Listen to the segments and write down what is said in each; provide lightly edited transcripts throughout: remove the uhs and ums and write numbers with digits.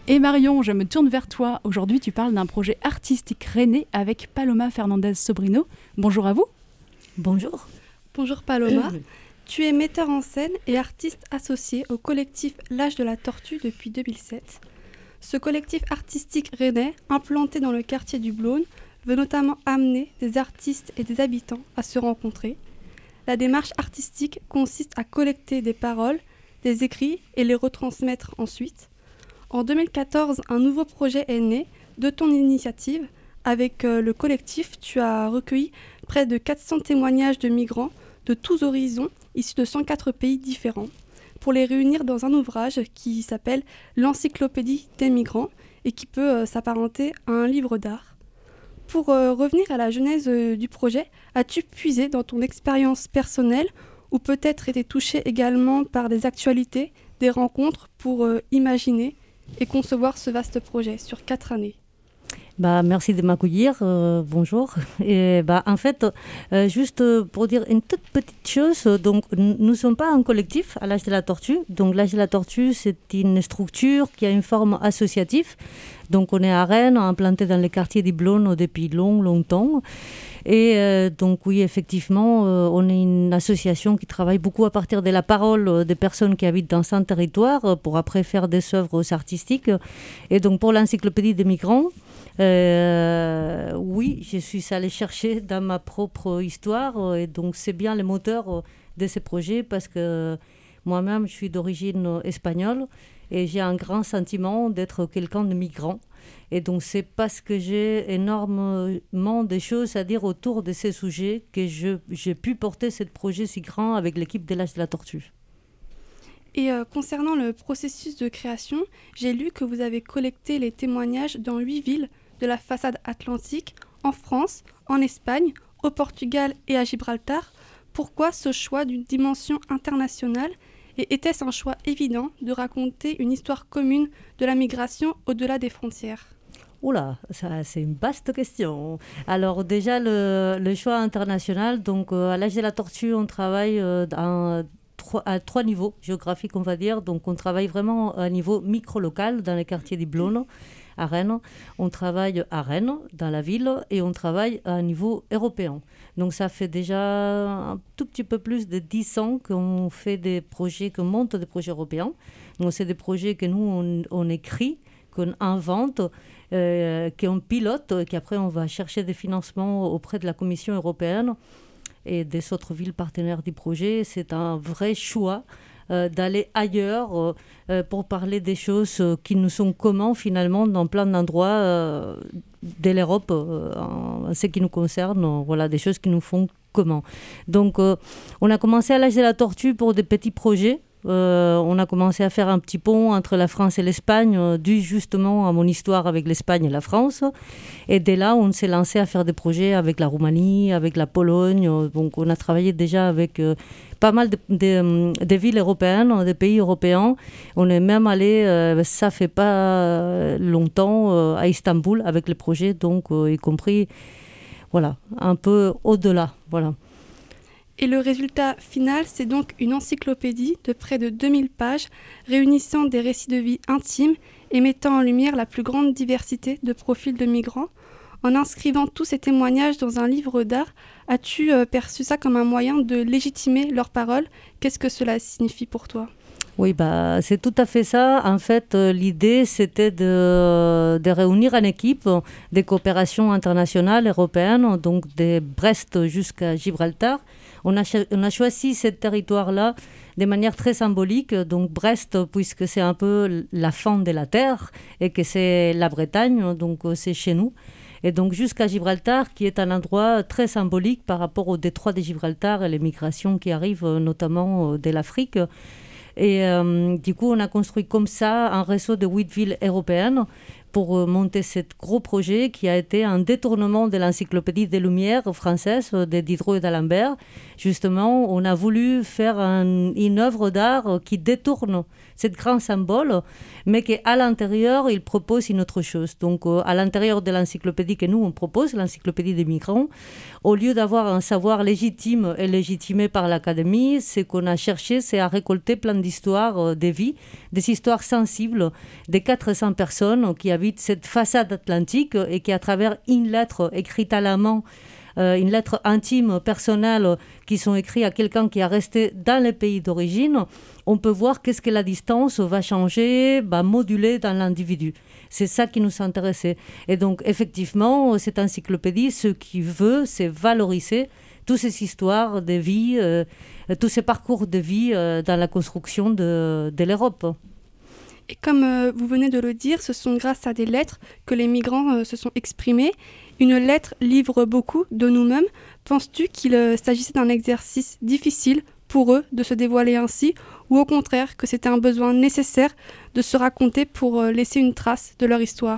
Et Marion, je me tourne vers toi. Aujourd'hui, tu parles d'un projet artistique rennais avec Paloma Fernandez Sobrino. Bonjour à vous. Bonjour. Bonjour Paloma. Tu es metteur en scène et artiste associé au collectif L'Âge de la Tortue depuis 2007. Ce collectif artistique rennais, implanté dans le quartier du Blône, veut notamment amener des artistes et des habitants à se rencontrer. La démarche artistique consiste à collecter des paroles, des écrits et les retransmettre ensuite. En 2014, un nouveau projet est né de ton initiative. Avec le collectif, tu as recueilli près de 400 témoignages de migrants de tous horizons, issus de 104 pays différents, pour les réunir dans un ouvrage qui s'appelle l'Encyclopédie des migrants et qui peut s'apparenter à un livre d'art. Pour revenir à la genèse du projet, as-tu puisé dans ton expérience personnelle ou peut-être été touché également par des actualités, des rencontres pour imaginer et concevoir ce vaste projet sur 4 années? Merci de m'accueillir. Bonjour. Et en fait, juste pour dire une toute petite chose, donc nous ne sommes pas un collectif à l'Âge de la Tortue. Donc l'Âge de la Tortue, c'est une structure qui a une forme associative. Donc on est à Rennes, implanté dans le quartier du Blône depuis longtemps. Et donc oui, effectivement, on est une association qui travaille beaucoup à partir de la parole des personnes qui habitent dans un territoire pour après faire des œuvres artistiques. Et donc pour l'Encyclopédie des migrants, oui, je suis allée chercher dans ma propre histoire et donc c'est bien le moteur de ce projet parce que moi-même je suis d'origine espagnole et j'ai un grand sentiment d'être quelqu'un de migrant et donc c'est parce que j'ai énormément de choses à dire autour de ces sujets que j'ai pu porter ce projet si grand avec l'équipe de l'Âge de la Tortue. Et concernant le processus de création, j'ai lu que vous avez collecté les témoignages dans 8 villes de la façade atlantique, en France, en Espagne, au Portugal et à Gibraltar. Pourquoi ce choix d'une dimension internationale et était-ce un choix évident de raconter une histoire commune de la migration au-delà des frontières? Oula, ça c'est une vaste question. Alors déjà le choix international, donc à l'Âge de la Tortue, on travaille à 3 niveaux géographiques, on va dire. Donc on travaille vraiment à un niveau micro-local dans les quartiers du Blône, à Rennes. On travaille à Rennes, dans la ville, et on travaille à un niveau européen. Donc ça fait déjà un tout petit peu plus de 10 ans qu'on fait des projets, qu'on monte des projets européens. Donc c'est des projets que nous, on écrit, qu'on invente, qu'on pilote, et qu'après on va chercher des financements auprès de la Commission européenne et des autres villes partenaires du projet. C'est un vrai choix d'aller ailleurs pour parler des choses qui nous sont communes finalement dans plein d'endroits de l'Europe en ce qui nous concerne, voilà, des choses qui nous font commun. Donc on a commencé à l'Âge de la Tortue pour des petits projets. On a commencé à faire un petit pont entre la France et l'Espagne, dû justement à mon histoire avec l'Espagne et la France. Et dès là, on s'est lancé à faire des projets avec la Roumanie, avec la Pologne. Donc on a travaillé déjà avec pas mal de villes européennes, des pays européens. On est même allé, ça fait pas longtemps, à Istanbul avec les projets, donc y compris, voilà, un peu au-delà, voilà. Et le résultat final, c'est donc une encyclopédie de près de 2000 pages, réunissant des récits de vie intimes et mettant en lumière la plus grande diversité de profils de migrants. En inscrivant tous ces témoignages dans un livre d'art, as-tu perçu ça comme un moyen de légitimer leurs paroles? Qu'est-ce que cela signifie pour toi? Oui, c'est tout à fait ça. En fait, l'idée, c'était de réunir une équipe de coopération internationale européenne, donc de Brest jusqu'à Gibraltar. On a choisi ce territoire-là de manière très symbolique. Donc Brest, puisque c'est un peu la fin de la terre et que c'est la Bretagne, donc c'est chez nous. Et donc jusqu'à Gibraltar, qui est un endroit très symbolique par rapport au détroit de Gibraltar et les migrations qui arrivent notamment de l'Afrique. Et du coup, on a construit comme ça un réseau de 8 villes européennes pour monter ce gros projet qui a été un détournement de l'encyclopédie des Lumières française de Diderot et d'Alembert. Justement, on a voulu faire une œuvre d'art qui détourne ce grand symbole, mais qu'à l'intérieur, il propose une autre chose. Donc, à l'intérieur de l'encyclopédie que nous, on propose, l'encyclopédie des migrants, au lieu d'avoir un savoir légitime et légitimé par l'Académie, ce qu'on a cherché, c'est à récolter plein d'histoires de vie, des histoires sensibles des 400 personnes qui habitent cette façade atlantique et qui, à travers une lettre écrite à la main, une lettre intime, personnelle, qui sont écrites à quelqu'un qui est resté dans le pays d'origine, on peut voir qu'est-ce que la distance va changer, va moduler dans l'individu. C'est ça qui nous intéressait. Et donc, effectivement, cette encyclopédie, ce qu'il veut, c'est valoriser toutes ces histoires de vie, tous ces parcours de vie dans la construction de l'Europe. Et comme vous venez de le dire, ce sont grâce à des lettres que les migrants se sont exprimés. Une lettre livre beaucoup de nous-mêmes. Penses-tu qu'il s'agissait d'un exercice difficile pour eux de se dévoiler ainsi, ou au contraire que c'était un besoin nécessaire de se raconter pour laisser une trace de leur histoire ?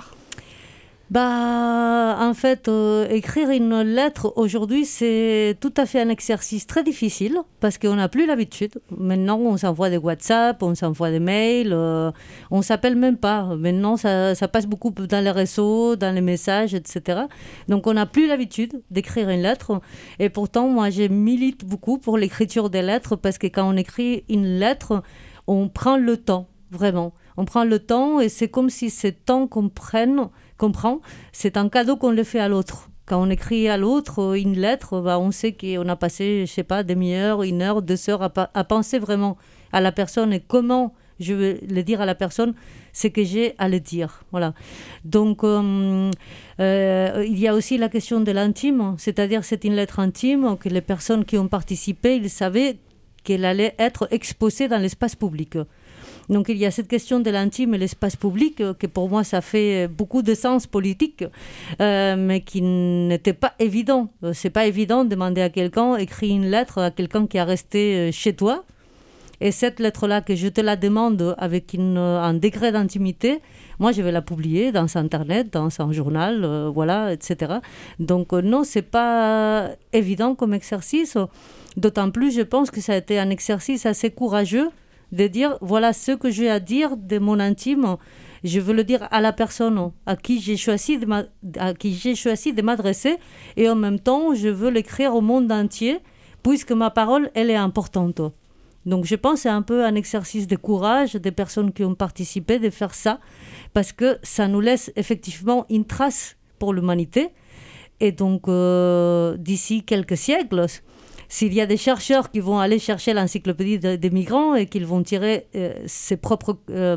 En fait, écrire une lettre aujourd'hui, c'est tout à fait un exercice très difficile parce qu'on n'a plus l'habitude. Maintenant, on s'envoie des WhatsApp, on s'envoie des mails, on ne s'appelle même pas. Maintenant, ça passe beaucoup dans les réseaux, dans les messages, etc. Donc, on n'a plus l'habitude d'écrire une lettre. Et pourtant, moi, je milite beaucoup pour l'écriture des lettres parce que quand on écrit une lettre, on prend le temps, vraiment. On prend le temps et c'est comme si ce temps qu'on prend, c'est un cadeau qu'on le fait à l'autre. Quand on écrit à l'autre une lettre, on sait qu'on a passé, je sais pas, demi-heure, 1 heure, 2 heures à penser vraiment à la personne et comment je vais le dire à la personne, ce que j'ai à le dire. Voilà. Donc, il y a aussi la question de l'intime, c'est-à-dire c'est une lettre intime que les personnes qui ont participé, ils savaient qu'elle allait être exposée dans l'espace public. Donc il y a cette question de l'intime et l'espace public que pour moi ça fait beaucoup de sens politique, mais qui n'était pas évident. C'est pas évident de demander à quelqu'un, écrire une lettre à quelqu'un qui est resté chez toi. Et cette lettre-là, que je te la demande avec un degré d'intimité, moi je vais la publier dans Internet, dans un journal, voilà, etc. Donc non, c'est pas évident comme exercice. D'autant plus, je pense que ça a été un exercice assez courageux de dire, voilà ce que j'ai à dire de mon intime, je veux le dire à la personne à qui j'ai choisi de m'adresser, et en même temps, je veux l'écrire au monde entier, puisque ma parole, elle est importante. Donc je pense que c'est un peu un exercice de courage des personnes qui ont participé de faire ça, parce que ça nous laisse effectivement une trace pour l'humanité, et donc d'ici quelques siècles, s'il y a des chercheurs qui vont aller chercher l'encyclopédie des migrants et qu'ils vont tirer ses propres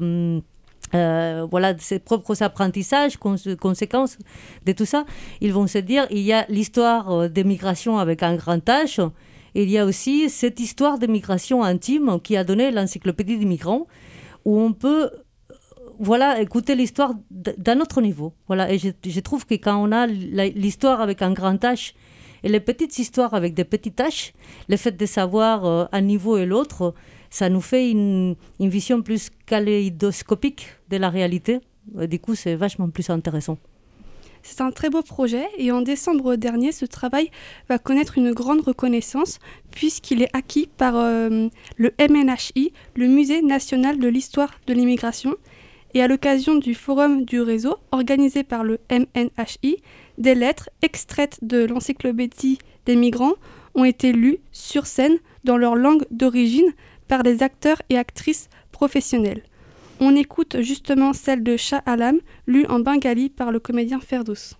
apprentissages, conséquences de tout ça, ils vont se dire il y a l'histoire des migrations avec un grand H, il y a aussi cette histoire de migration intime qui a donné l'encyclopédie des migrants, où on peut écouter l'histoire d'un autre niveau. Voilà, et je trouve que quand on a l'histoire avec un grand H, et les petites histoires avec des petites tâches, le fait de savoir un niveau et l'autre, ça nous fait une vision plus kaléidoscopique de la réalité. Et du coup, c'est vachement plus intéressant. C'est un très beau projet et en décembre dernier, ce travail va connaître une grande reconnaissance puisqu'il est acquis par le MNHI, le Musée national de l'histoire de l'immigration. Et à l'occasion du forum du réseau organisé par le MNHI, des lettres extraites de l'encyclopédie des migrants ont été lues sur scène dans leur langue d'origine par des acteurs et actrices professionnels. On écoute justement celle de Shah Alam, lue en bengali par le comédien Ferdous.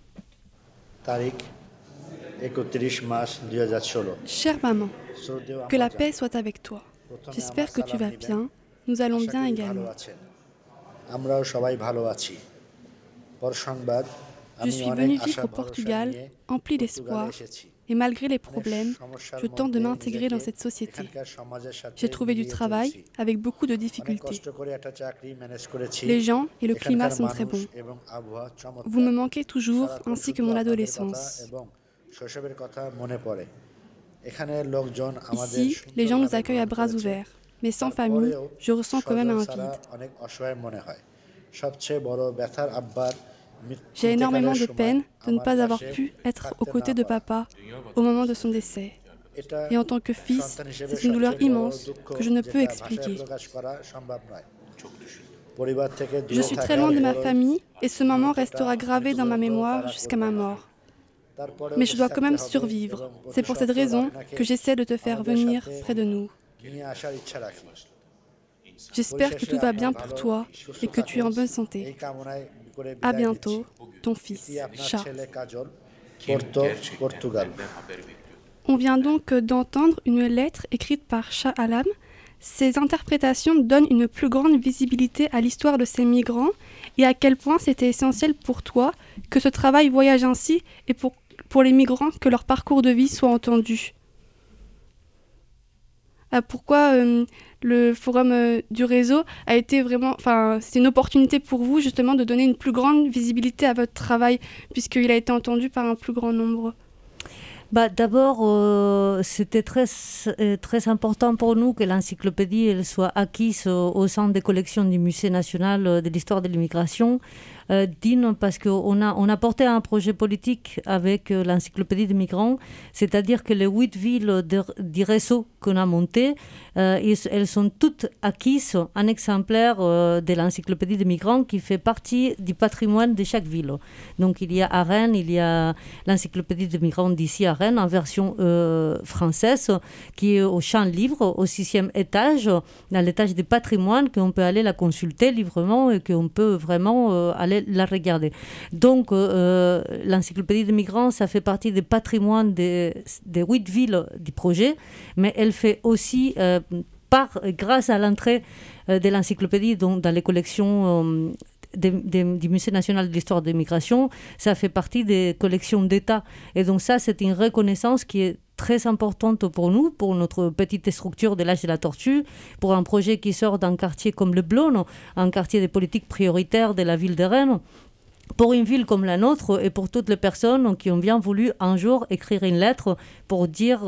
Chère maman, que la paix soit avec toi. J'espère que tu vas bien. Nous allons bien également. Je suis venue vivre au Portugal, empli d'espoir, et malgré les problèmes, je tente de m'intégrer dans cette société. J'ai trouvé du travail avec beaucoup de difficultés. Les gens et le climat sont très bons. Vous me manquez toujours, ainsi que mon adolescence. Ici, les gens nous accueillent à bras ouverts, mais sans famille, je ressens quand même un vide. J'ai énormément de peine de ne pas avoir pu être aux côtés de papa au moment de son décès. Et en tant que fils, c'est une douleur immense que je ne peux expliquer. Je suis très loin de ma famille et ce moment restera gravé dans ma mémoire jusqu'à ma mort. Mais je dois quand même survivre. C'est pour cette raison que j'essaie de te faire venir près de nous. J'espère que tout va bien pour toi et que tu es en bonne santé. À bientôt, ton fils, Shah. On vient donc d'entendre une lettre écrite par Shah Alam. Ces interprétations donnent une plus grande visibilité à l'histoire de ces migrants et à quel point c'était essentiel pour toi que ce travail voyage ainsi et pour les migrants que leur parcours de vie soit entendu. Pourquoi le forum du réseau a été vraiment... c'est une opportunité pour vous justement de donner une plus grande visibilité à votre travail puisqu'il a été entendu par un plus grand nombre. D'abord, c'était très important pour nous que l'encyclopédie elle soit acquise au sein des collections du Musée national de l'histoire de l'immigration. Parce qu'on a porté un projet politique avec l'encyclopédie des migrants, c'est-à-dire que les 8 villes du réseau qu'on a monté, elles sont toutes acquises un exemplaire de l'encyclopédie des migrants qui fait partie du patrimoine de chaque ville. Donc il y a à Rennes, il y a l'encyclopédie des migrants d'ici à Rennes en version française qui est au champ livre, au 6e étage, dans l'étage du patrimoine, qu'on peut aller la consulter librement et qu'on peut vraiment aller la regarder. Donc, l'encyclopédie des migrants, ça fait partie du patrimoine des 8 villes du projet, mais elle fait aussi, grâce à l'entrée de l'encyclopédie dans les collections du Musée national de l'histoire de l'immigration, ça fait partie des collections d'État. Et donc ça, c'est une reconnaissance qui est très importante pour nous, pour notre petite structure de l'âge de la tortue, pour un projet qui sort d'un quartier comme le Blône, un quartier de politique prioritaire de la ville de Rennes, pour une ville comme la nôtre et pour toutes les personnes qui ont bien voulu un jour écrire une lettre pour dire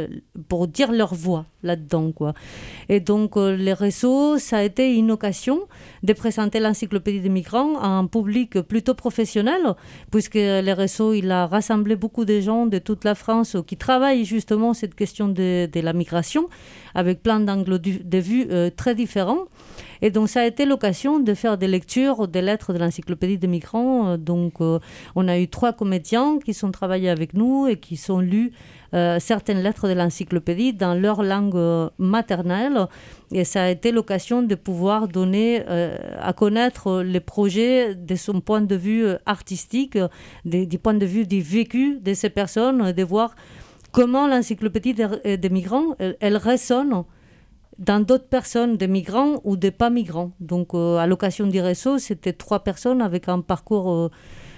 leur voix là-dedans, quoi. Et donc, les réseaux, ça a été une occasion de présenter l'encyclopédie des migrants à un public plutôt professionnel, puisque les réseaux, il a rassemblé beaucoup de gens de toute la France qui travaillent justement cette question de la migration, avec plein d'angles de vue très différents. Et donc, ça a été l'occasion de faire des lectures des lettres de l'encyclopédie des migrants. Donc, on a eu 3 comédiens qui sont travaillés avec nous et qui sont lus certaines lettres de l'encyclopédie dans leur langue maternelle. Et ça a été l'occasion de pouvoir donner à connaître les projets de son point de vue artistique, du point de vue du vécu de ces personnes, de voir comment l'encyclopédie des migrants, elle résonne dans d'autres personnes, des migrants ou des pas migrants. Donc, à l'occasion du réseau, c'était 3 personnes avec un parcours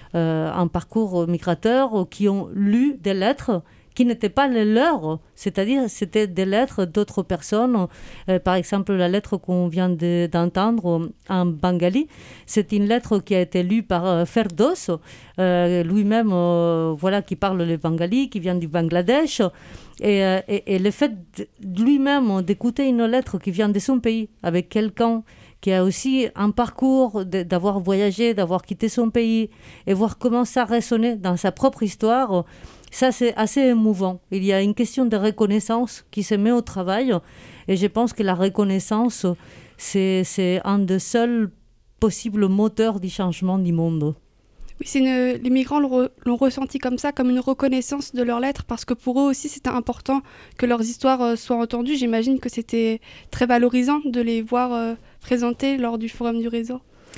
migrateur qui ont lu des lettres qui n'étaient pas les leurs, c'est-à-dire c'était des lettres d'autres personnes. Par exemple, la lettre qu'on vient d'entendre en bengali, c'est une lettre qui a été lue par Ferdos, lui-même qui parle le bengali, qui vient du Bangladesh. Et le fait lui-même d'écouter une lettre qui vient de son pays, avec quelqu'un qui a aussi un parcours d'avoir voyagé, d'avoir quitté son pays, et voir comment ça résonnait dans sa propre histoire, ça c'est assez émouvant. Il y a une question de reconnaissance qui se met au travail, et je pense que la reconnaissance, c'est un des seuls possibles moteurs du changement du monde. Oui, les migrants l'ont ressenti comme ça, comme une reconnaissance de leurs lettres, parce que pour eux aussi, c'était important que leurs histoires soient entendues. J'imagine que c'était très valorisant de les voir présentées lors du forum du réseau.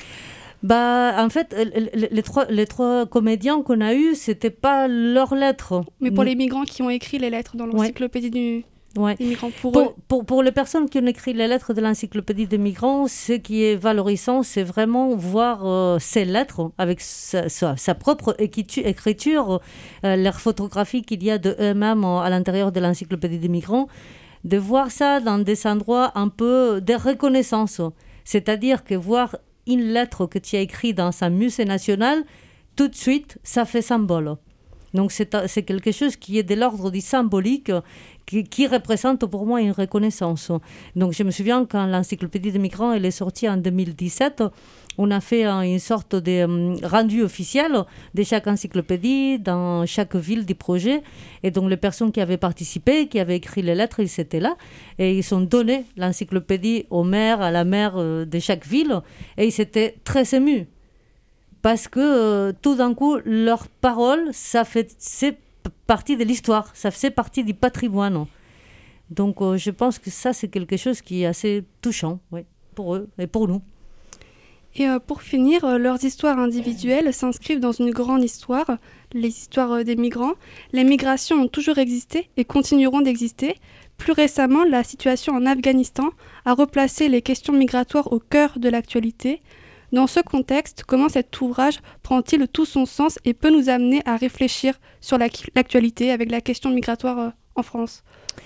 En fait, les trois comédiens qu'on a eus, c'était pas leurs lettres. Mais pour les migrants qui ont écrit les lettres dans l'encyclopédie des migrants, pour les personnes qui ont écrit les lettres de l'encyclopédie des migrants, ce qui est valorisant, c'est vraiment voir ces lettres avec sa propre écriture, leur photographie qu'il y a de eux-mêmes à l'intérieur de l'encyclopédie des migrants, de voir ça dans des endroits un peu de reconnaissance. C'est-à-dire que voir une lettre que tu as écrite dans un musée national, tout de suite, ça fait symbole. Donc c'est quelque chose qui est de l'ordre du symbolique, qui représente pour moi une reconnaissance. Donc je me souviens quand l'encyclopédie des migrants elle est sortie en 2017, On a fait une sorte de rendu officiel de chaque encyclopédie dans chaque ville du projet. Et donc, les personnes qui avaient participé, qui avaient écrit les lettres, ils étaient là. Et ils ont donné l'encyclopédie au maire, à la maire de chaque ville. Et ils étaient très émus. Parce que tout d'un coup, leurs paroles, c'est partie de l'histoire. Ça faisait partie du patrimoine. Donc, je pense que ça, c'est quelque chose qui est assez touchant, oui, pour eux et pour nous. Et pour finir, leurs histoires individuelles s'inscrivent dans une grande histoire, les histoires des migrants. Les migrations ont toujours existé et continueront d'exister. Plus récemment, la situation en Afghanistan a replacé les questions migratoires au cœur de l'actualité. Dans ce contexte, comment cet ouvrage prend-il tout son sens et peut nous amener à réfléchir sur l'actualité avec la question migratoire en France ?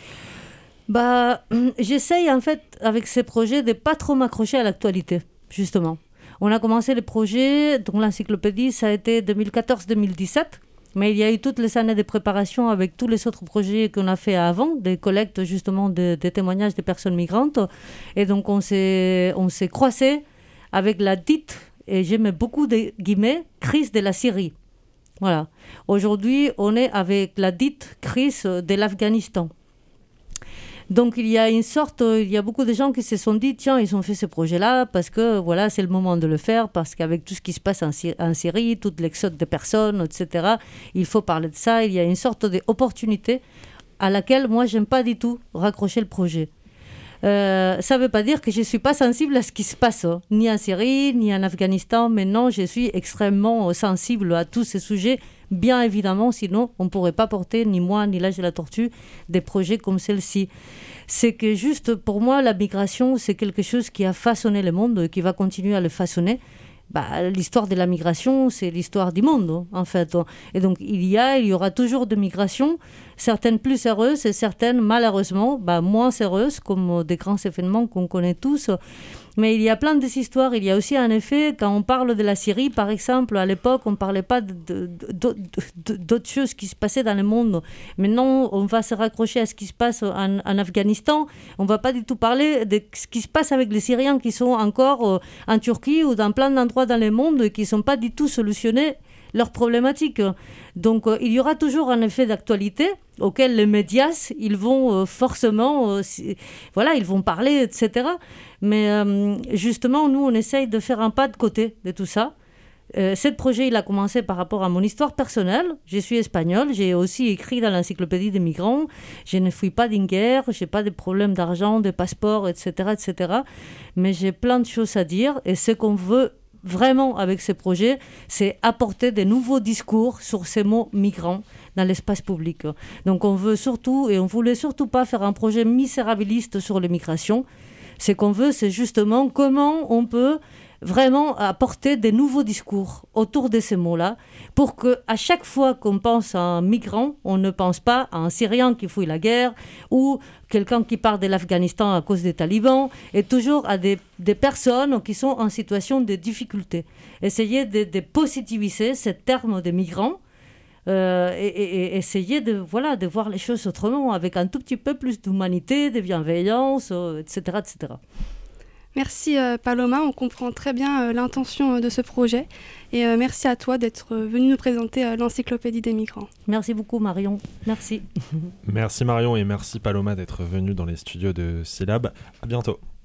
J'essaye en fait avec ces projets de ne pas trop m'accrocher à l'actualité, justement. On a commencé le projet, donc l'encyclopédie, ça a été 2014-2017, mais il y a eu toutes les années de préparation avec tous les autres projets qu'on a fait avant, des collectes justement des témoignages des personnes migrantes. Et donc on s'est croisés avec la dite, et je mets beaucoup de guillemets, crise de la Syrie. Voilà. Aujourd'hui, on est avec la dite crise de l'Afghanistan. Donc il y a beaucoup de gens qui se sont dit, tiens, ils ont fait ce projet-là parce que voilà, c'est le moment de le faire, parce qu'avec tout ce qui se passe en Syrie, tout l'exode de personnes, etc., il faut parler de ça. Il y a une sorte d'opportunité à laquelle moi, j'aime pas du tout raccrocher le projet. Ça ne veut pas dire que je ne suis pas sensible à ce qui se passe, ni en Syrie, ni en Afghanistan, mais non, je suis extrêmement sensible à tous ces sujets, bien évidemment, sinon on ne pourrait pas porter, ni moi, ni l'âge de la tortue, des projets comme celle-ci. C'est que juste pour moi, la migration, c'est quelque chose qui a façonné le monde, qui va continuer à le façonner. L'histoire de la migration, c'est l'histoire du monde, en fait. Et donc, il y aura toujours de migrations, certaines plus heureuses et certaines, malheureusement, moins heureuses, comme des grands événements qu'on connaît tous. Mais il y a plein d'histoires. Il y a aussi, en effet, quand on parle de la Syrie, par exemple, à l'époque, on ne parlait pas d'autres choses qui se passaient dans le monde. Maintenant, on va se raccrocher à ce qui se passe en Afghanistan. On ne va pas du tout parler de ce qui se passe avec les Syriens qui sont encore en Turquie ou dans plein d'endroits dans le monde et qui ne sont pas du tout solutionnés leurs problématiques. Donc, il y aura toujours un effet d'actualité auquel les médias, ils vont forcément, ils vont parler, etc. Mais justement, nous, on essaye de faire un pas de côté de tout ça. Ce projet, il a commencé par rapport à mon histoire personnelle. Je suis espagnole, j'ai aussi écrit dans l'encyclopédie des migrants. Je ne fuis pas d'une guerre, je n'ai pas de problèmes d'argent, de passeport, etc., etc. Mais j'ai plein de choses à dire et ce qu'on veut vraiment avec ces projets, c'est apporter de nouveaux discours sur ces mots migrants dans l'espace public. Donc on voulait surtout pas faire un projet misérabiliste sur les migrations. Ce qu'on veut, c'est justement comment on peut vraiment apporter des nouveaux discours autour de ces mots-là pour qu'à chaque fois qu'on pense à un migrant, on ne pense pas à un Syrien qui fuit la guerre ou quelqu'un qui part de l'Afghanistan à cause des talibans, et toujours à des personnes qui sont en situation de difficulté. Essayer de positiviser ce terme de migrant et essayer de voir les choses autrement, avec un tout petit peu plus d'humanité, de bienveillance, etc., etc. Merci Paloma, on comprend très bien l'intention de ce projet et merci à toi d'être venue nous présenter l'encyclopédie des migrants. Merci beaucoup Marion, merci. Merci Marion et merci Paloma d'être venue dans les studios de Syllab. À bientôt.